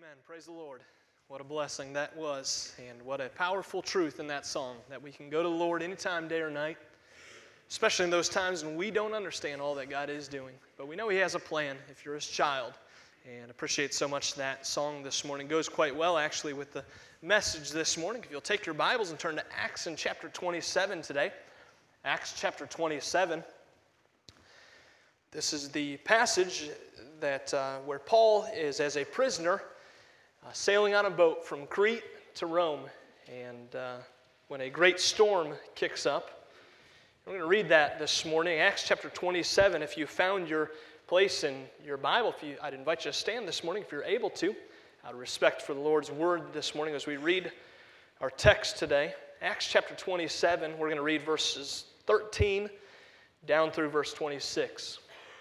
Amen. Praise the Lord. What a blessing that was, and what a powerful truth in that song, that we can go to the Lord anytime, day or night, especially in those times when we don't understand all that God is doing. But we know He has a plan if you're His child, and appreciate so much that song this morning. Goes quite well, actually, with the message this morning. If you'll take your Bibles and turn to Acts in chapter 27 today. Acts chapter 27. This is the passage that where Paul is as a prisoner sailing on a boat from Crete to Rome, and when a great storm kicks up. We're going to read that this morning, Acts chapter 27. If you found your place in your Bible, I'd invite you to stand this morning if you're able to, out of respect for the Lord's word this morning as we read our text today. Acts chapter 27, we're going to read verses 13 down through verse 26.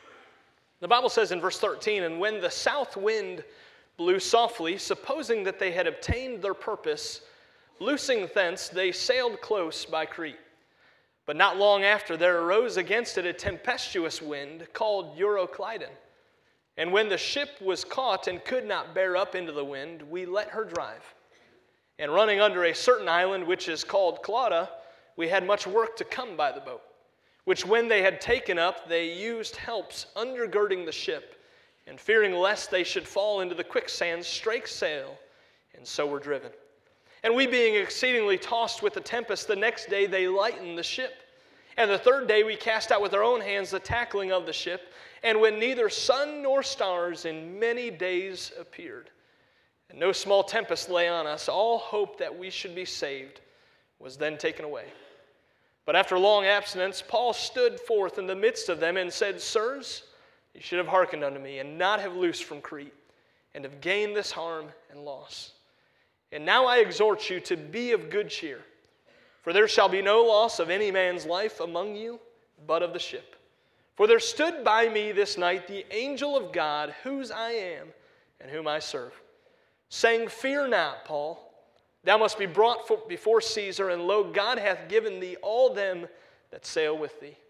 The Bible says in verse 13, "And when the south wind blew softly, supposing that they had obtained their purpose, loosing thence, they sailed close by Crete. But not long after there arose against it a tempestuous wind called Euroclydon. And when the ship was caught and could not bear up into the wind, we let her drive. And running under a certain island which is called Clauda, we had much work to come by the boat, which when they had taken up, they used helps undergirding the ship, and fearing lest they should fall into the quicksand, strake sail, and so were driven. And we being exceedingly tossed with the tempest, the next day they lightened the ship. And the third day we cast out with our own hands the tackling of the ship, and when neither sun nor stars in many days appeared, and no small tempest lay on us, all hope that we should be saved was then taken away. But after long abstinence, Paul stood forth in the midst of them and said, Sirs, you should have hearkened unto me, and not have loosed from Crete, and have gained this harm and loss. And now I exhort you to be of good cheer, for there shall be no loss of any man's life among you, but of the ship. For there stood by me this night the angel of God, whose I am, and whom I serve, saying, Fear not, Paul, thou must be brought before Caesar, and lo, God hath given thee all them that sail with thee.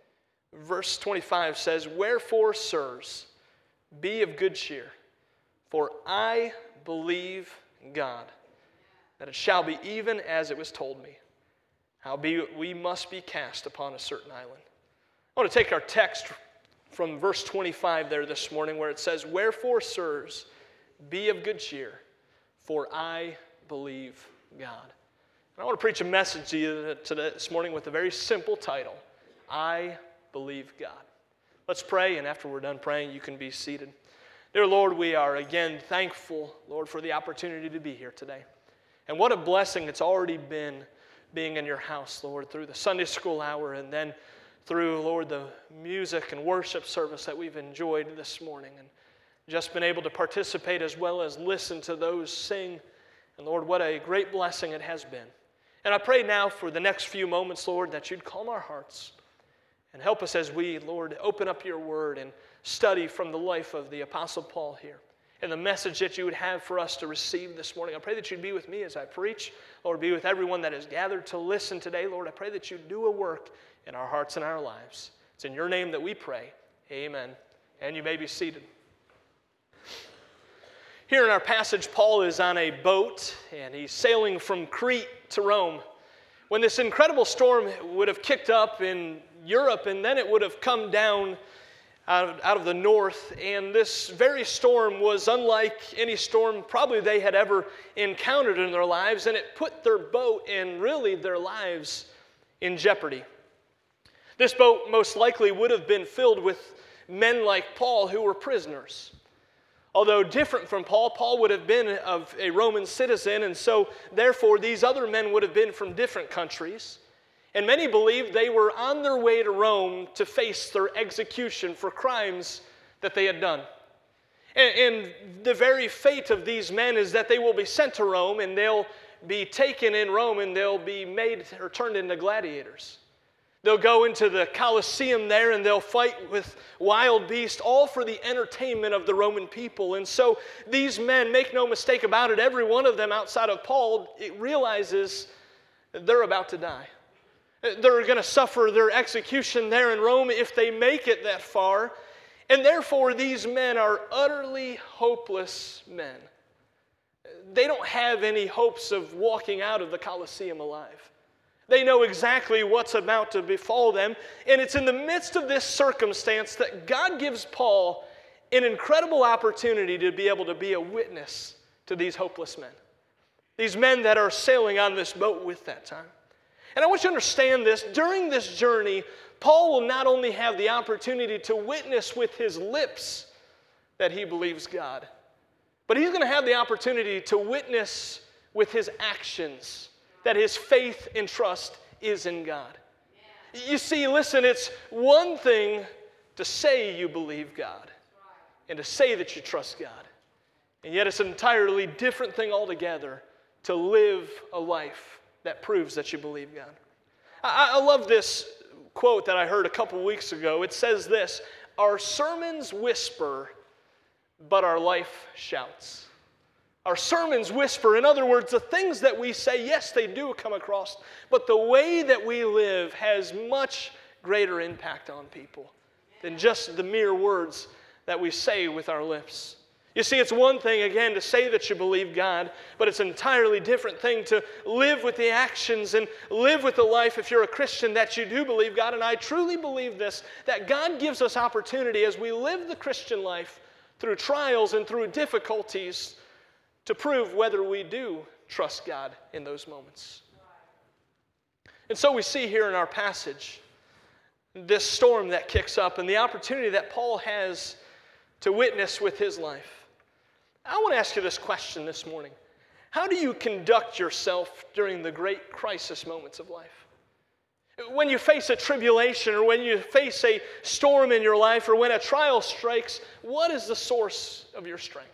Verse 25 says, Wherefore, sirs, be of good cheer, for I believe God, that it shall be even as it was told me. Howbeit we must be cast upon a certain island. I want to take our text from verse 25 there this morning, where it says, Wherefore, sirs, be of good cheer, for I believe God. And I want to preach a message to you today, this morning with a very simple title, I believe God. Let's pray, and after we're done praying, you can be seated. Dear Lord, we are again thankful, Lord, for the opportunity to be here today. And what a blessing it's already been being in your house, Lord, through the Sunday school hour, and then through, Lord, the music and worship service that we've enjoyed this morning, and just been able to participate as well as listen to those sing. And Lord, what a great blessing it has been. And I pray now for the next few moments, Lord, that you'd calm our hearts and help us as we, Lord, open up your word and study from the life of the Apostle Paul here and the message that you would have for us to receive this morning. I pray that you'd be with me as I preach. Lord, be with everyone that is gathered to listen today. Lord, I pray that you'd do a work in our hearts and our lives. It's in your name that we pray. Amen. And you may be seated. Here in our passage, Paul is on a boat, and he's sailing from Crete to Rome. When this incredible storm would have kicked up in Europe, and then it would have come down out of the north, and this very storm was unlike any storm probably they had ever encountered in their lives, and it put their boat and really their lives in jeopardy. This boat most likely would have been filled with men like Paul who were prisoners. Although different from Paul, Paul would have been of a Roman citizen, and so therefore these other men would have been from different countries. And many believed they were on their way to Rome to face their execution for crimes that they had done. And the very fate of these men is that they will be sent to Rome, and they'll be taken in Rome, and they'll be made or turned into gladiators. They'll go into the Colosseum there, and they'll fight with wild beasts, all for the entertainment of the Roman people. And so these men, make no mistake about it, every one of them outside of Paul, it realizes that they're about to die. They're going to suffer their execution there in Rome if they make it that far. And therefore, these men are utterly hopeless men. They don't have any hopes of walking out of the Colosseum alive. They know exactly what's about to befall them, and it's in the midst of this circumstance that God gives Paul an incredible opportunity to be able to be a witness to these hopeless men. These men that are sailing on this boat with that time. And I want you to understand this. During this journey, Paul will not only have the opportunity to witness with his lips that he believes God, but he's going to have the opportunity to witness with his actions that his faith and trust is in God. You see, listen, it's one thing to say you believe God and to say that you trust God. And yet it's an entirely different thing altogether to live a life that proves that you believe God. I love this quote that I heard a couple weeks ago. It says this: "Our sermons whisper, but our life shouts." Our sermons whisper. In other words, the things that we say, yes, they do come across, but the way that we live has much greater impact on people than just the mere words that we say with our lips. You see, it's one thing, again, to say that you believe God, but it's an entirely different thing to live with the actions and live with the life, if you're a Christian, that you do believe God. And I truly believe this, that God gives us opportunity as we live the Christian life through trials and through difficulties to prove whether we do trust God in those moments. And so we see here in our passage this storm that kicks up and the opportunity that Paul has to witness with his life. I want to ask you this question this morning. How do you conduct yourself during the great crisis moments of life? When you face a tribulation or when you face a storm in your life or when a trial strikes, what is the source of your strength?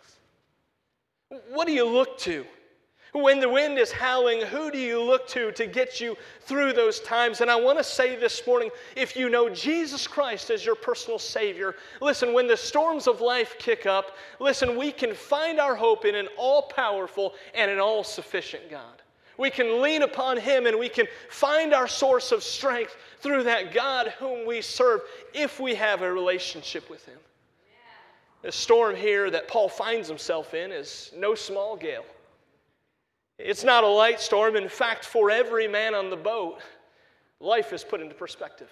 What do you look to? When the wind is howling, who do you look to get you through those times? And I want to say this morning, if you know Jesus Christ as your personal Savior, listen, when the storms of life kick up, listen, we can find our hope in an all-powerful and an all-sufficient God. We can lean upon Him and we can find our source of strength through that God whom we serve if we have a relationship with Him. The storm here that Paul finds himself in is no small gale. It's not a light storm. In fact, for every man on the boat, life is put into perspective.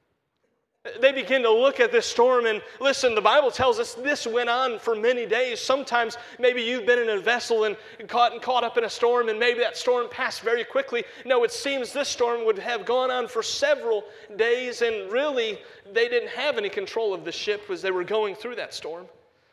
They begin to look at this storm and listen, the Bible tells us this went on for many days. Sometimes maybe you've been in a vessel and caught up in a storm and maybe that storm passed very quickly. No, it seems this storm would have gone on for several days and really they didn't have any control of the ship as they were going through that storm.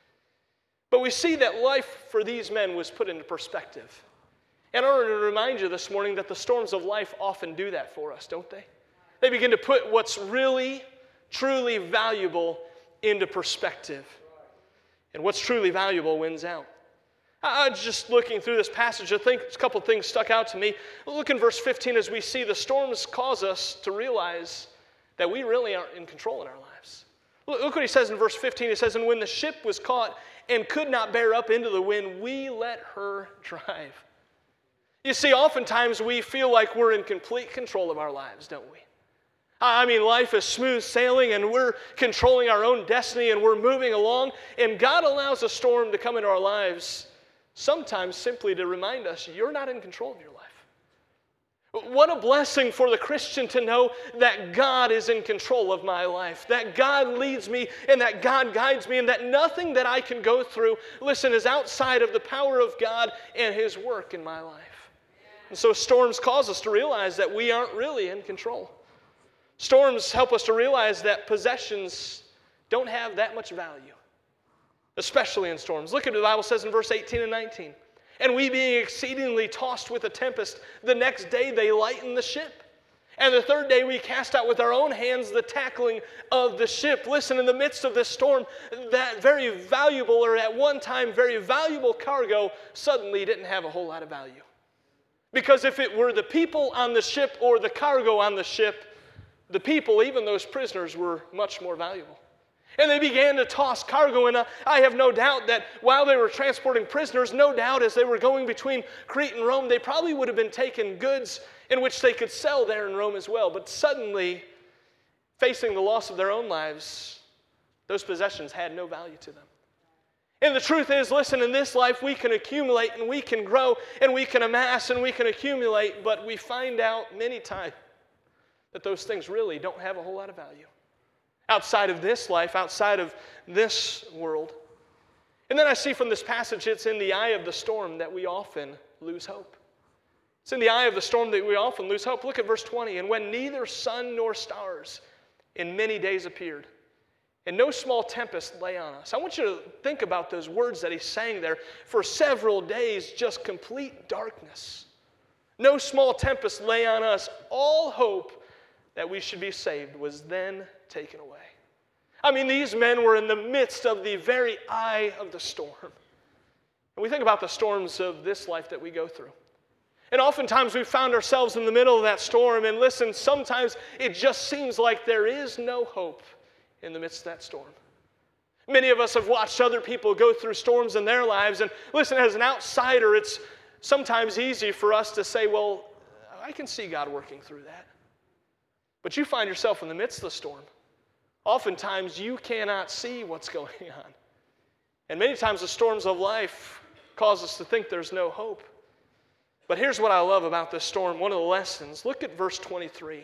But we see that life for these men was put into perspective. And I want to remind you this morning that the storms of life often do that for us, don't they? They begin to put what's really truly valuable into perspective. And what's truly valuable wins out. I was just looking through this passage, I think a couple things stuck out to me. Look in verse 15 as we see the storms cause us to realize that we really aren't in control in our lives. Look what he says in verse 15. He says, "And when the ship was caught and could not bear up into the wind, we let her drive." You see, oftentimes we feel like we're in complete control of our lives, don't we? I mean, life is smooth sailing and we're controlling our own destiny and we're moving along, and God allows a storm to come into our lives sometimes simply to remind us you're not in control of your life. What a blessing for the Christian to know that God is in control of my life, that God leads me and that God guides me, and that nothing that I can go through, listen, is outside of the power of God and His work in my life. And so storms cause us to realize that we aren't really in control. Storms help us to realize that possessions don't have that much value, especially in storms. Look at what the Bible says in verse 18 and 19. "And we being exceedingly tossed with a tempest, the next day they lightened the ship. And the third day we cast out with our own hands the tackling of the ship." Listen, in the midst of this storm, that very valuable, or at one time very valuable cargo suddenly didn't have a whole lot of value. Because if it were the people on the ship or the cargo on the ship, the people, even those prisoners, were much more valuable. And they began to toss cargo, and I have no doubt that while they were transporting prisoners, no doubt as they were going between Crete and Rome, they probably would have been taking goods in which they could sell there in Rome as well. But suddenly, facing the loss of their own lives, those possessions had no value to them. And the truth is, listen, in this life we can accumulate and we can grow and we can amass and we can accumulate, but we find out many times that those things really don't have a whole lot of value outside of this life, outside of this world. And then I see from this passage, it's in the eye of the storm that we often lose hope. It's in the eye of the storm that we often lose hope. Look at verse 20. And when neither sun nor stars in many days appeared, and no small tempest lay on us. I want you to think about those words that he's saying there. For several days, just complete darkness. No small tempest lay on us. All hope that we should be saved was then taken away. I mean, these men were in the midst of the very eye of the storm. And we think about the storms of this life that we go through. And oftentimes we found ourselves in the middle of that storm. And listen, sometimes it just seems like there is no hope in the midst of that storm. Many of us have watched other people go through storms in their lives. And listen, as an outsider, it's sometimes easy for us to say, well, I can see God working through that. But you find yourself in the midst of the storm. Oftentimes, you cannot see what's going on. And many times the storms of life cause us to think there's no hope. But here's what I love about this storm, one of the lessons. Look at verse 23.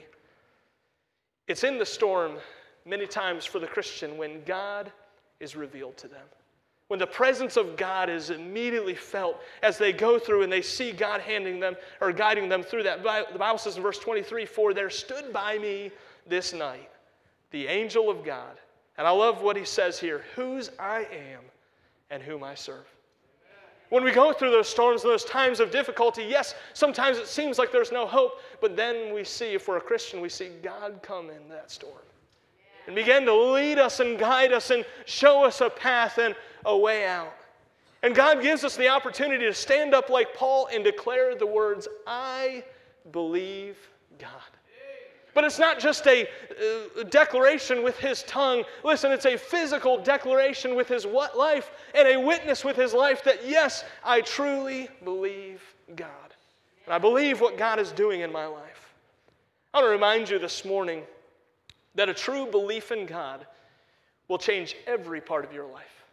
It's in the storm many times for the Christian when God is revealed to them. When the presence of God is immediately felt as they go through and they see God handing them or guiding them through that. The Bible says in verse 23, for there stood by me this night the angel of God. And I love what he says here, whose I am and whom I serve. When we go through those storms and those times of difficulty, yes, sometimes it seems like there's no hope, but then we see, if we're a Christian, we see God come in that storm and begin to lead us and guide us and show us a path and a way out. And God gives us the opportunity to stand up like Paul and declare the words, I believe God. But it's not just a declaration with his tongue. Listen, it's a physical declaration with his life and a witness with his life that, yes, I truly believe God. And I believe what God is doing in my life. I want to remind you this morning that a true belief in God will change every part of your life.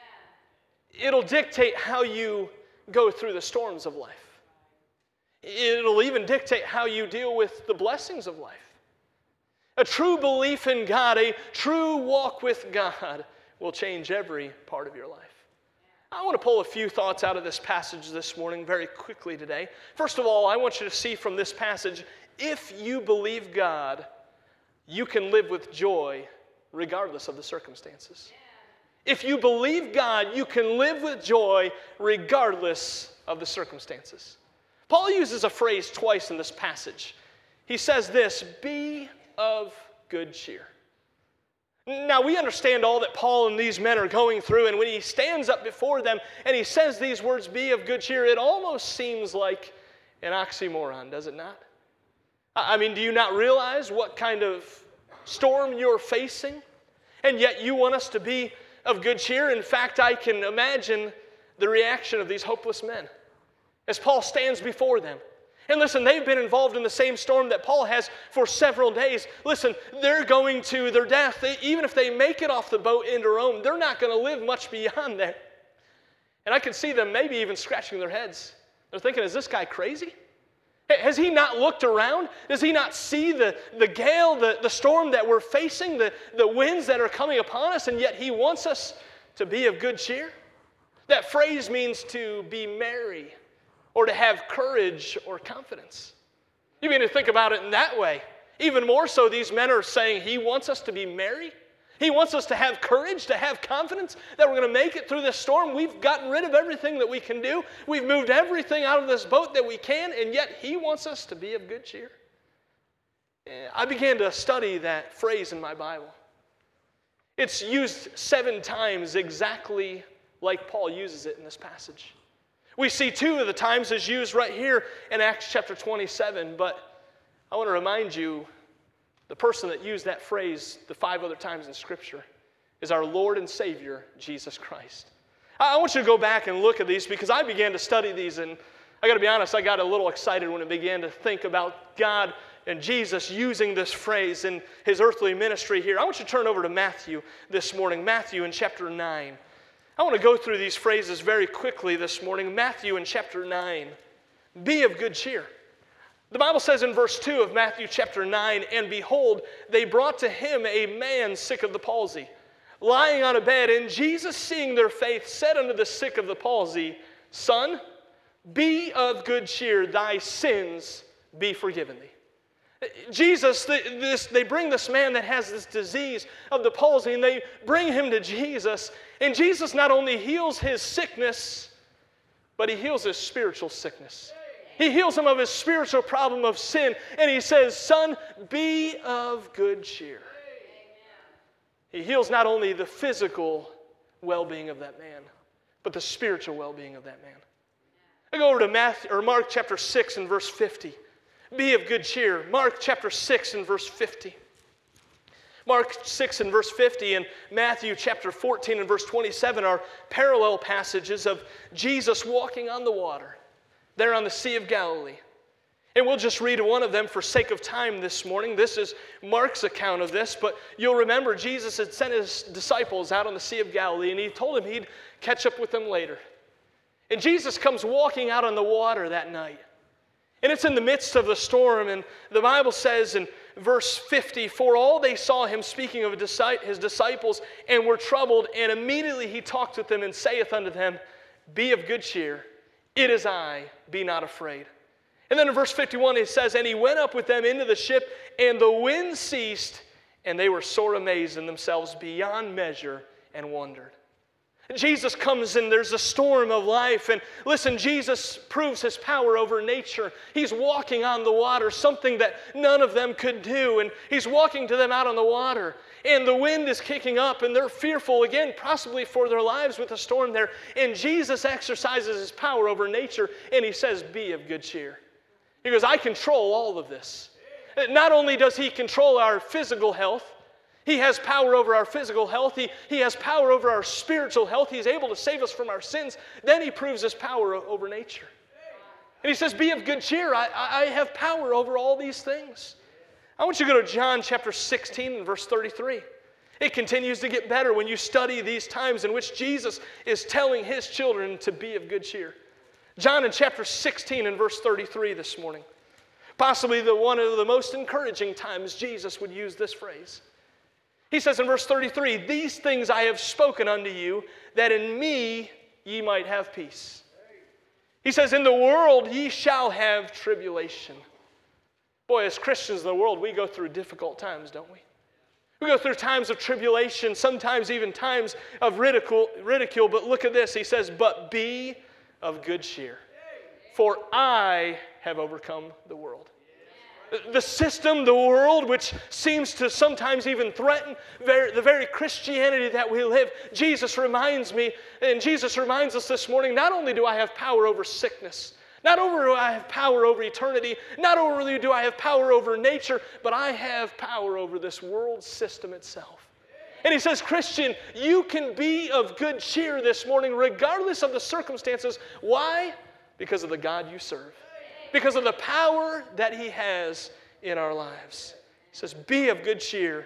It'll dictate how you go through the storms of life. It'll even dictate how you deal with the blessings of life. A true belief in God, a true walk with God will change every part of your life. I want to pull a few thoughts out of this passage this morning very quickly today. First of all, I want you to see from this passage, if you believe God, you can live with joy regardless of the circumstances. If you believe God, you can live with joy regardless of the circumstances. Paul uses a phrase twice in this passage. He says this, be of good cheer. Now, we understand all that Paul and these men are going through, and when he stands up before them and he says these words, be of good cheer, it almost seems like an oxymoron, does it not? I mean, do you not realize what kind of storm you're facing? And yet you want us to be of good cheer? In fact, I can imagine the reaction of these hopeless men as Paul stands before them. And listen, they've been involved in the same storm that Paul has for several days. Listen, they're going to their death. Even if they make it off the boat into Rome, they're not going to live much beyond that. And I can see them maybe even scratching their heads. They're thinking, is this guy crazy? Has he not looked around? Does he not see the gale, the storm that we're facing, the winds that are coming upon us, and yet he wants us to be of good cheer? That phrase means to be merry, or to have courage or confidence. You begin to think about it in that way. Even more so, these men are saying he wants us to be merry. He wants us to have courage, to have confidence that we're going to make it through this storm. We've gotten rid of everything that we can do. We've moved everything out of this boat that we can, and yet he wants us to be of good cheer. I began to study that phrase in my Bible. It's used 7 times exactly like Paul uses it in this passage. We see 2 of the times is used right here in Acts chapter 27, but I want to remind you, the person that used that phrase the 5 other times in Scripture is our Lord and Savior, Jesus Christ. I want you to go back and look at these because I began to study these, and I got to be honest, I got a little excited when I began to think about God and Jesus using this phrase in his earthly ministry here. I want you to turn over to Matthew this morning, Matthew in chapter 9. I want to go through these phrases very quickly this morning. Matthew in chapter 9, be of good cheer. The Bible says in verse 2 of Matthew chapter 9, and behold, they brought to him a man sick of the palsy, lying on a bed. And Jesus, seeing their faith, said unto the sick of the palsy, Son, be of good cheer, thy sins be forgiven thee. Jesus, they bring this man that has this disease of the palsy, and they bring him to Jesus. And Jesus not only heals his sickness, but he heals his spiritual sickness. He heals him of his spiritual problem of sin. And he says, Son, be of good cheer. He heals not only the physical well-being of that man, but the spiritual well-being of that man. I go over to Mark chapter 6 and verse 50. Be of good cheer. Mark chapter 6 and verse 50. Mark 6 and verse 50 and Matthew chapter 14 and verse 27 are parallel passages of Jesus walking on the water there on the Sea of Galilee. And we'll just read one of them for sake of time this morning. This is Mark's account of this, but you'll remember Jesus had sent his disciples out on the Sea of Galilee, and he told them he'd catch up with them later. And Jesus comes walking out on the water that night. And it's in the midst of the storm, and the Bible says in verse 50, for all they saw him speaking of his disciples and were troubled, and immediately he talked with them and saith unto them, be of good cheer, it is I, be not afraid. And then in verse 51 it says, and he went up with them into the ship, and the wind ceased, and they were sore amazed in themselves beyond measure, and wondered. Jesus comes and there's a storm of life, and listen, Jesus proves his power over nature. He's walking on the water, something that none of them could do, and he's walking to them out on the water, and the wind is kicking up, and they're fearful again, possibly for their lives with the storm there, and Jesus exercises his power over nature, and he says, be of good cheer. He goes, I control all of this. Not only does he control our physical health, he has power over our physical health. He has power over our spiritual health. He's able to save us from our sins. Then he proves his power over nature. And he says, be of good cheer. I have power over all these things. I want you to go to John chapter 16 and verse 33. It continues to get better when you study these times in which Jesus is telling his children to be of good cheer. John in chapter 16 and verse 33 this morning. Possibly one of the most encouraging times Jesus would use this phrase. He says in verse 33, these things I have spoken unto you, that in me ye might have peace. He says, in the world ye shall have tribulation. Boy, as Christians in the world, we go through difficult times, don't we? We go through times of tribulation, sometimes even times of ridicule. But look at this. He says, but be of good cheer, for I have overcome the world. The system, the world, which seems to sometimes even threaten the very Christianity that we live, Jesus reminds me, and Jesus reminds us this morning, not only do I have power over sickness, not only do I have power over eternity, not only do I have power over nature, but I have power over this world system itself. And he says, Christian, you can be of good cheer this morning regardless of the circumstances. Why? Because of the God you serve. Because of the power that he has in our lives. He says, be of good cheer.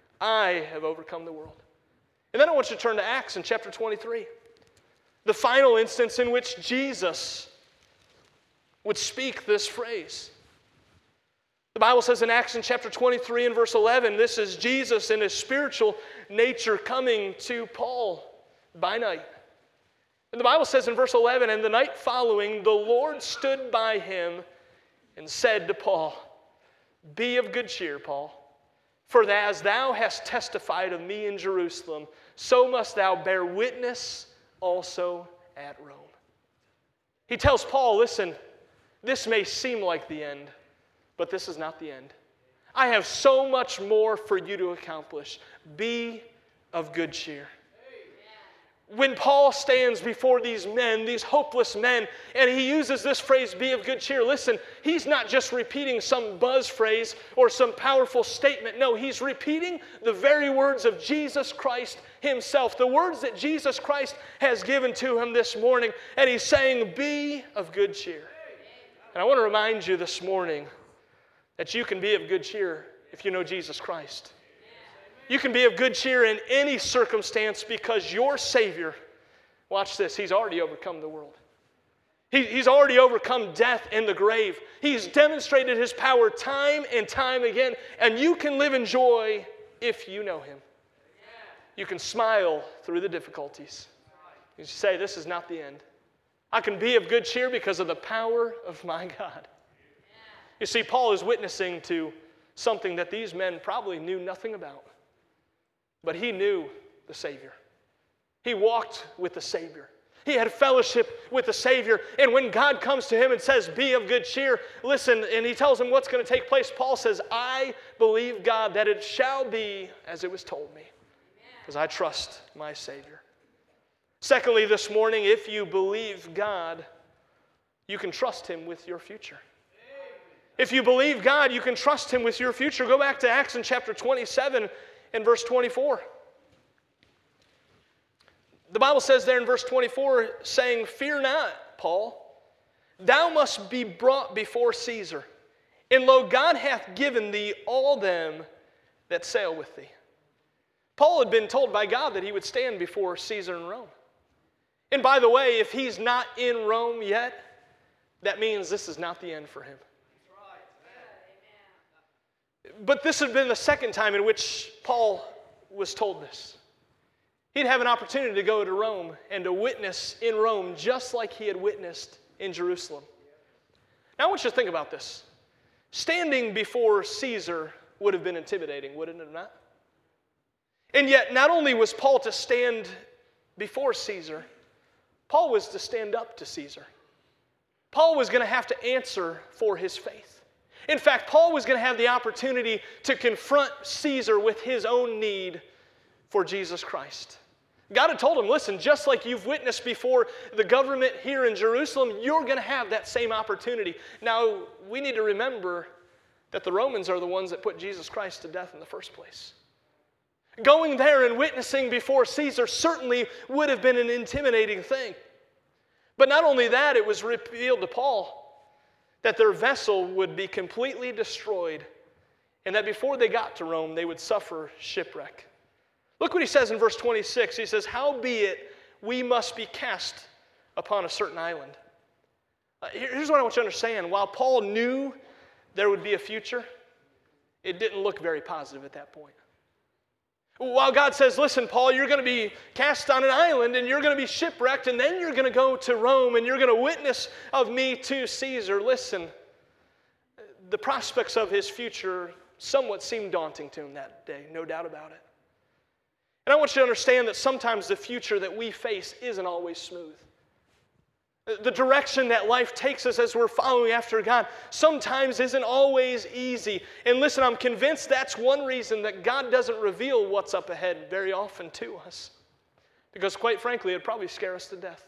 I have overcome the world. And then I want you to turn to Acts in chapter 23. The final instance in which Jesus would speak this phrase. The Bible says in Acts in chapter 23 and verse 11, this is Jesus in his spiritual nature coming to Paul by night. And the Bible says in verse 11, and the night following, the Lord stood by him and said to Paul, be of good cheer, Paul, for as thou hast testified of me in Jerusalem, so must thou bear witness also at Rome. He tells Paul, listen, this may seem like the end, but this is not the end. I have so much more for you to accomplish. Be of good cheer. When Paul stands before these men, these hopeless men, and he uses this phrase, be of good cheer, listen, he's not just repeating some buzz phrase or some powerful statement. No, he's repeating the very words of Jesus Christ himself, the words that Jesus Christ has given to him this morning, and he's saying, be of good cheer. And I want to remind you this morning that you can be of good cheer if you know Jesus Christ. You can be of good cheer in any circumstance because your Savior, Watch this. He's already overcome the world. He's already overcome death and the grave. He's demonstrated his power time and time again. And you can live in joy if you know him. You can smile through the difficulties. You say, this is not the end. I can be of good cheer because of the power of my God. You see, Paul is witnessing to something that these men probably knew nothing about. But he knew the Savior. He walked with the Savior. He had fellowship with the Savior. And when God comes to him and says, be of good cheer, listen, and he tells him what's going to take place, Paul says, I believe God that it shall be as it was told me, because I trust my Savior. Secondly, this morning, if you believe God, you can trust him with your future. If you believe God, you can trust him with your future. Go back to Acts in chapter 27 and verse 24. The Bible says there in verse 24, saying, fear not, Paul, thou must be brought before Caesar. And lo, God hath given thee all them that sail with thee. Paul had been told by God that he would stand before Caesar in Rome. And by the way, if he's not in Rome yet, that means this is not the end for him. But this had been the second time in which Paul was told this. He'd have an opportunity to go to Rome and to witness in Rome just like he had witnessed in Jerusalem. Now I want you to think about this. Standing before Caesar would have been intimidating, wouldn't it not? And yet, not only was Paul to stand before Caesar, Paul was to stand up to Caesar. Paul was going to have to answer for his faith. In fact, Paul was going to have the opportunity to confront Caesar with his own need for Jesus Christ. God had told him, listen, just like you've witnessed before the government here in Jerusalem, you're going to have that same opportunity. Now, we need to remember that the Romans are the ones that put Jesus Christ to death in the first place. Going there and witnessing before Caesar certainly would have been an intimidating thing. But not only that, it was revealed to Paul that their vessel would be completely destroyed and that before they got to Rome, they would suffer shipwreck. Look what he says in verse 26. He says, howbeit we must be cast upon a certain island. Here's what I want you to understand. While Paul knew there would be a future, it didn't look very positive at that point. While God says, listen, Paul, you're going to be cast on an island and you're going to be shipwrecked and then you're going to go to Rome and you're going to witness of me to Caesar. Listen, the prospects of his future somewhat seemed daunting to him that day, no doubt about it. And I want you to understand that sometimes the future that we face isn't always smooth. The direction that life takes us as we're following after God sometimes isn't always easy. And listen, I'm convinced that's one reason that God doesn't reveal what's up ahead very often to us. Because quite frankly, it'd probably scare us to death.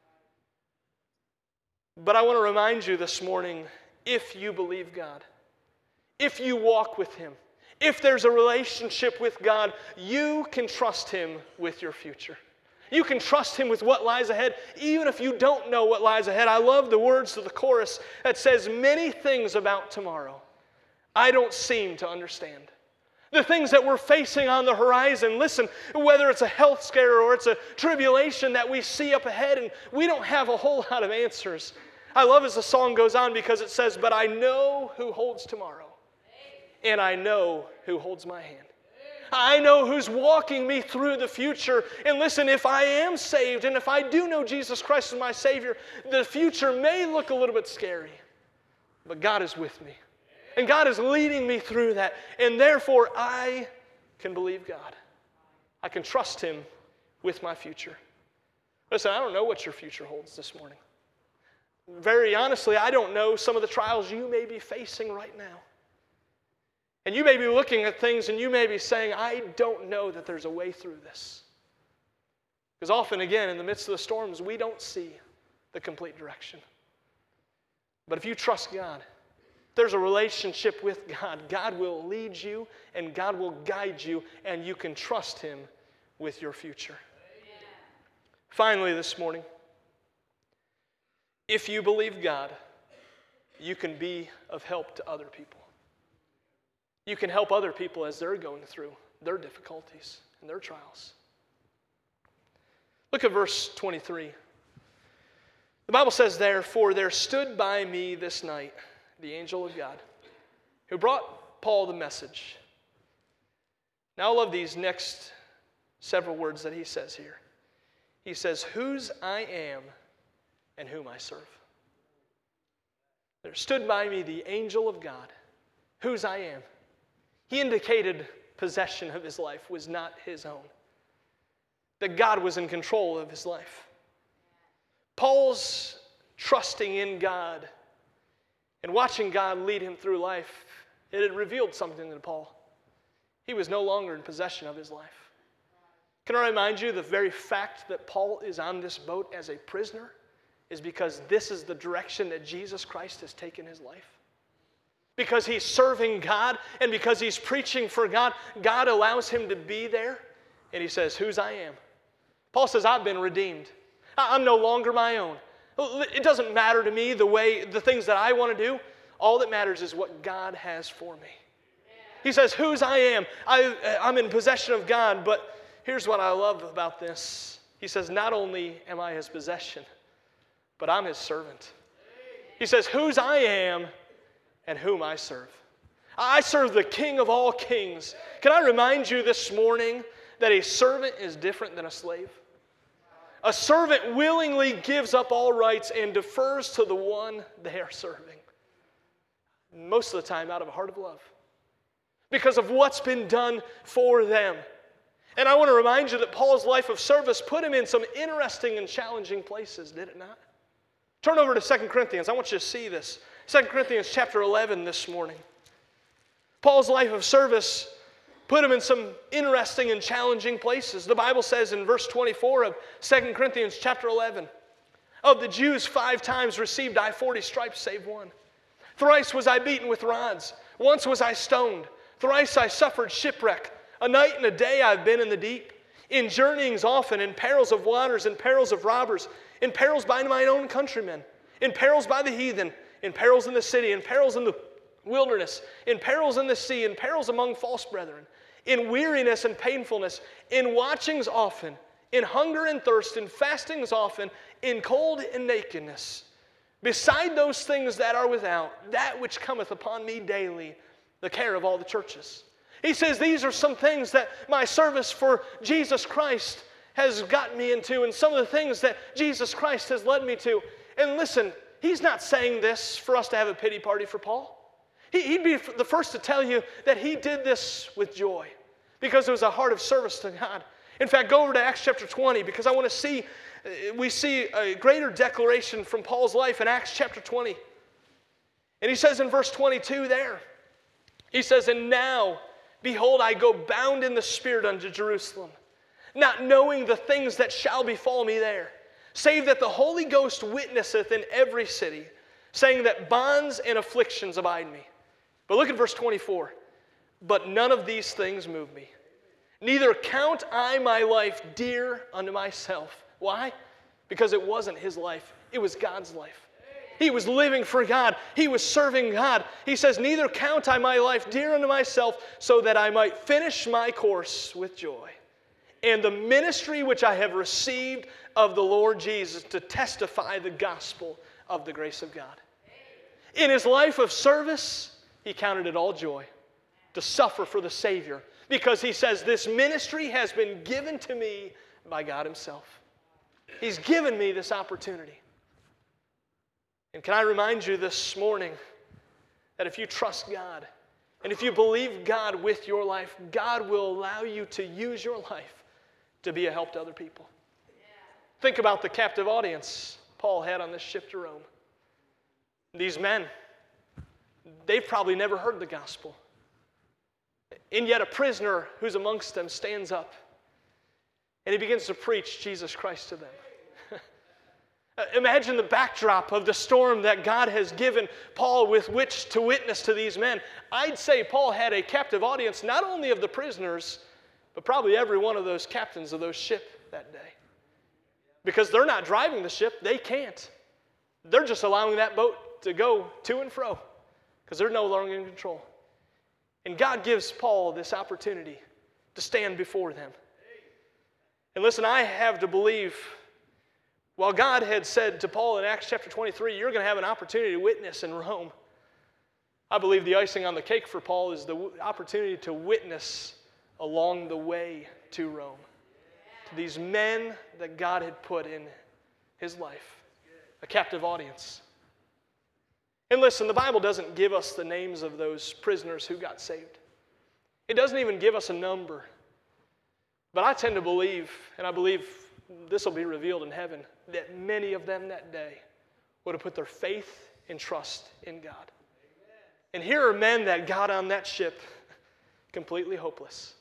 But I want to remind you this morning, if you believe God, if you walk with him, if there's a relationship with God, you can trust him with your future. You can trust him with what lies ahead, even if you don't know what lies ahead. I love the words of the chorus that says, many things about tomorrow I don't seem to understand. The things that we're facing on the horizon, listen, whether it's a health scare or it's a tribulation that we see up ahead and we don't have a whole lot of answers. I love as the song goes on because it says, but I know who holds tomorrow. And I know who holds my hand. I know who's walking me through the future. And listen, if I am saved and if I do know Jesus Christ as my Savior, the future may look a little bit scary. But God is with me. And God is leading me through that. And therefore, I can believe God. I can trust him with my future. Listen, I don't know what your future holds this morning. Very honestly, I don't know some of the trials you may be facing right now. And you may be looking at things and you may be saying, I don't know that there's a way through this. Because often, again, in the midst of the storms, we don't see the complete direction. But if you trust God, there's a relationship with God. God will lead you and God will guide you and you can trust him with your future. Amen. Finally, this morning, if you believe God, you can be of help to other people. You can help other people as they're going through their difficulties and their trials. Look at verse 23. The Bible says, "Therefore there stood by me this night the angel of God, who brought Paul the message." Now I love these next several words that he says here. He says, "Whose I am and whom I serve." There stood by me the angel of God, whose I am. He indicated possession of his life was not his own, that God was in control of his life. Paul's trusting in God and watching God lead him through life, it had revealed something to Paul. He was no longer in possession of his life. Can I remind you, the very fact that Paul is on this boat as a prisoner is because this is the direction that Jesus Christ has taken his life. Because he's serving God and because he's preaching for God, God allows him to be there. And he says, "Whose I am." Paul says, "I've been redeemed. I'm no longer my own. It doesn't matter to me the things that I want to do. All that matters is what God has for me." He says, "Whose I am." I'm in possession of God, but here's what I love about this. He says, "Not only am I his possession, but I'm his servant." He says, "Whose I am and whom I serve." I serve the King of all kings. Can I remind you this morning that a servant is different than a slave? A servant willingly gives up all rights and defers to the one they are serving. Most of the time out of a heart of love, because of what's been done for them. And I want to remind you that Paul's life of service put him in some interesting and challenging places, did it not? Turn over to 2 Corinthians. I want you to see this. 2 Corinthians chapter 11 this morning. Paul's life of service put him in some interesting and challenging places. The Bible says in verse 24 of 2 Corinthians chapter 11, "Of the Jews 5 times received I 40 stripes save one. Thrice was I beaten with rods. Once was I stoned. Thrice I suffered shipwreck. A night and a day I've been in the deep. In journeyings often, in perils of waters, in perils of robbers, in perils by mine own countrymen, in perils by the heathen, in perils in the city, in perils in the wilderness, in perils in the sea, in perils among false brethren, in weariness and painfulness, in watchings often, in hunger and thirst, in fastings often, in cold and nakedness. Beside those things that are without, that which cometh upon me daily, the care of all the churches." He says these are some things that my service for Jesus Christ has gotten me into, and some of the things that Jesus Christ has led me to. And listen, he's not saying this for us to have a pity party for Paul. He'd be the first to tell you that he did this with joy because it was a heart of service to God. In fact, go over to Acts chapter 20 because I want to see, we see a greater declaration from Paul's life in Acts chapter 20. And he says in verse 22 there, he says, "And now, behold, I go bound in the Spirit unto Jerusalem, not knowing the things that shall befall me there, save that the Holy Ghost witnesseth in every city, saying that bonds and afflictions abide me." But look at verse 24. "But none of these things move me. Neither count I my life dear unto myself." Why? Because it wasn't his life. It was God's life. He was living for God. He was serving God. He says, "Neither count I my life dear unto myself, so that I might finish my course with joy, and the ministry which I have received of the Lord Jesus, to testify the gospel of the grace of God." In his life of service, he counted it all joy to suffer for the Savior, because he says, "This ministry has been given to me by God himself." He's given me this opportunity. And can I remind you this morning that if you trust God and if you believe God with your life, God will allow you to use your life to be a help to other people. Think about the captive audience Paul had on this ship to Rome. These men, they've probably never heard the gospel. And yet a prisoner who's amongst them stands up and he begins to preach Jesus Christ to them. Imagine the backdrop of the storm that God has given Paul with which to witness to these men. I'd say Paul had a captive audience, not only of the prisoners, but probably every one of those captains of those ship that day. Because they're not driving the ship, they can't. They're just allowing that boat to go to and fro because they're no longer in control. And God gives Paul this opportunity to stand before them. And listen, I have to believe, while God had said to Paul in Acts chapter 23, you're going to have an opportunity to witness in Rome, I believe the icing on the cake for Paul is the opportunity to witness along the way to Rome, to these men that God had put in his life, a captive audience. And listen, the Bible doesn't give us the names of those prisoners who got saved. It doesn't even give us a number. But I tend to believe, and I believe this will be revealed in heaven, that many of them that day would have put their faith and trust in God. And here are men that got on that ship completely hopeless.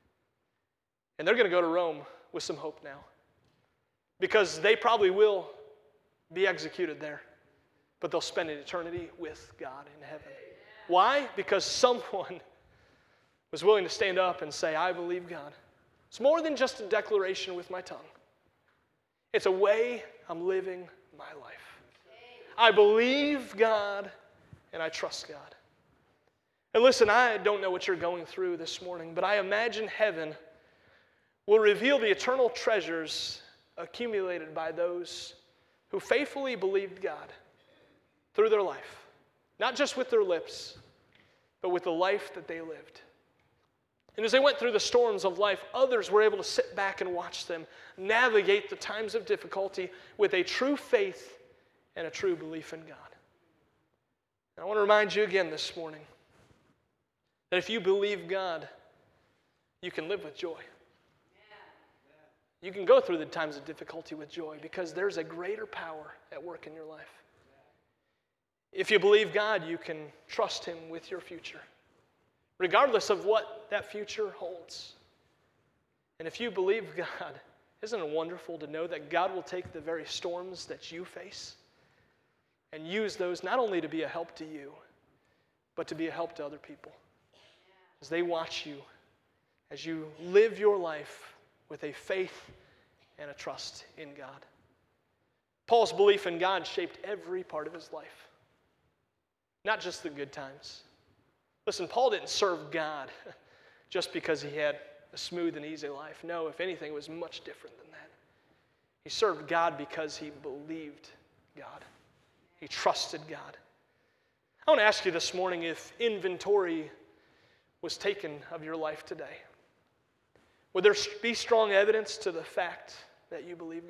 And they're going to go to Rome with some hope now, because they probably will be executed there, but they'll spend an eternity with God in heaven. Why? Because someone was willing to stand up and say, I believe God. It's more than just a declaration with my tongue. It's a way I'm living my life. I believe God and I trust God. And listen, I don't know what you're going through this morning, but I imagine heaven will reveal the eternal treasures accumulated by those who faithfully believed God through their life. Not just with their lips, but with the life that they lived. And as they went through the storms of life, others were able to sit back and watch them navigate the times of difficulty with a true faith and a true belief in God. And I want to remind you again this morning that if you believe God, you can live with joy. You can go through the times of difficulty with joy because there's a greater power at work in your life. If you believe God, you can trust Him with your future, regardless of what that future holds. And if you believe God, isn't it wonderful to know that God will take the very storms that you face and use those not only to be a help to you, but to be a help to other people as they watch you, as you live your life with a faith and a trust in God. Paul's belief in God shaped every part of his life, not just the good times. Listen, Paul didn't serve God just because he had a smooth and easy life. No, if anything, it was much different than that. He served God because he believed God. He trusted God. I want to ask you this morning if inventory was taken of your life today. Would there be strong evidence to the fact that you believe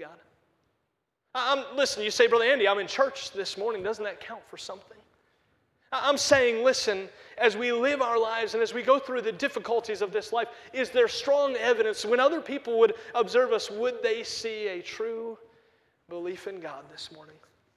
God? Listen, you say, Brother Andy, I'm in church this morning. Doesn't that count for something? I'm saying, listen, as we live our lives and as we go through the difficulties of this life, is there strong evidence when other people would observe us, would they see a true belief in God this morning?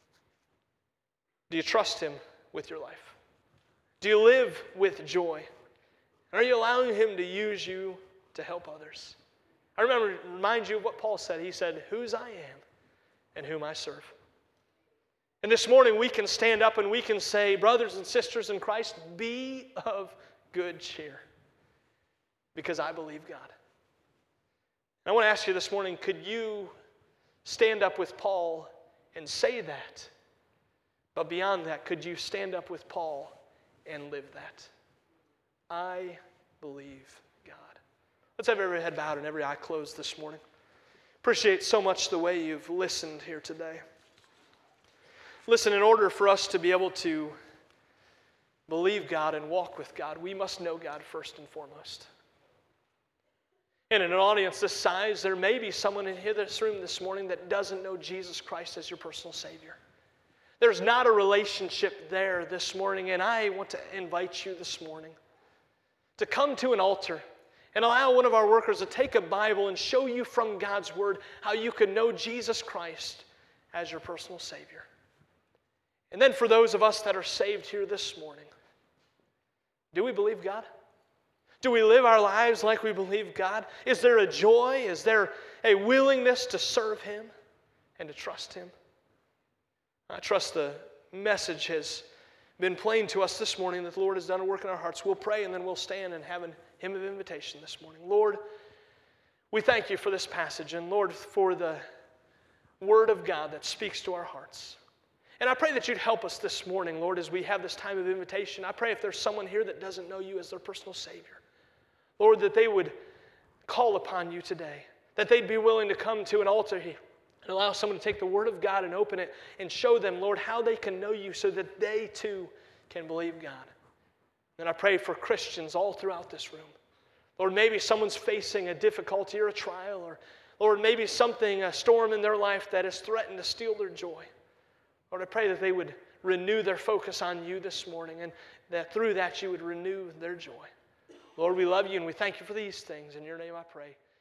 Do you trust Him with your life? Do you live with joy? Are you allowing Him to use you to help others? I remind you of what Paul said. He said, whose I am and whom I serve. And this morning we can stand up and we can say, brothers and sisters in Christ, be of good cheer because I believe God. And I want to ask you this morning, could you stand up with Paul and say that? But beyond that, could you stand up with Paul and live that? I believe God. Let's have every head bowed and every eye closed this morning. Appreciate so much the way you've listened here today. Listen, in order for us to be able to believe God and walk with God, we must know God first and foremost. And in an audience this size, there may be someone in here, this room this morning that doesn't know Jesus Christ as your personal Savior. There's not a relationship there this morning, and I want to invite you this morning to come to an altar and allow one of our workers to take a Bible and show you from God's Word how you can know Jesus Christ as your personal Savior. And then for those of us that are saved here this morning, do we believe God? Do we live our lives like we believe God? Is there a joy? Is there a willingness to serve Him and to trust Him? I trust the message has been plain to us this morning that the Lord has done a work in our hearts. We'll pray and then we'll stand and have a hymn of invitation this morning. Lord, we thank you for this passage and Lord, for the Word of God that speaks to our hearts. And I pray that you'd help us this morning, Lord, as we have this time of invitation. I pray if there's someone here that doesn't know you as their personal Savior, Lord, that they would call upon you today. that they'd be willing to come to an altar here and allow someone to take the Word of God and open it and show them, Lord, how they can know you so that they too can believe God. And I pray for Christians all throughout this room. Lord, maybe someone's facing a difficulty or a trial, or Lord, maybe something, a storm in their life that has threatened to steal their joy. Lord, I pray that they would renew their focus on you this morning, and that through that you would renew their joy. Lord, we love you and we thank you for these things. In your name I pray.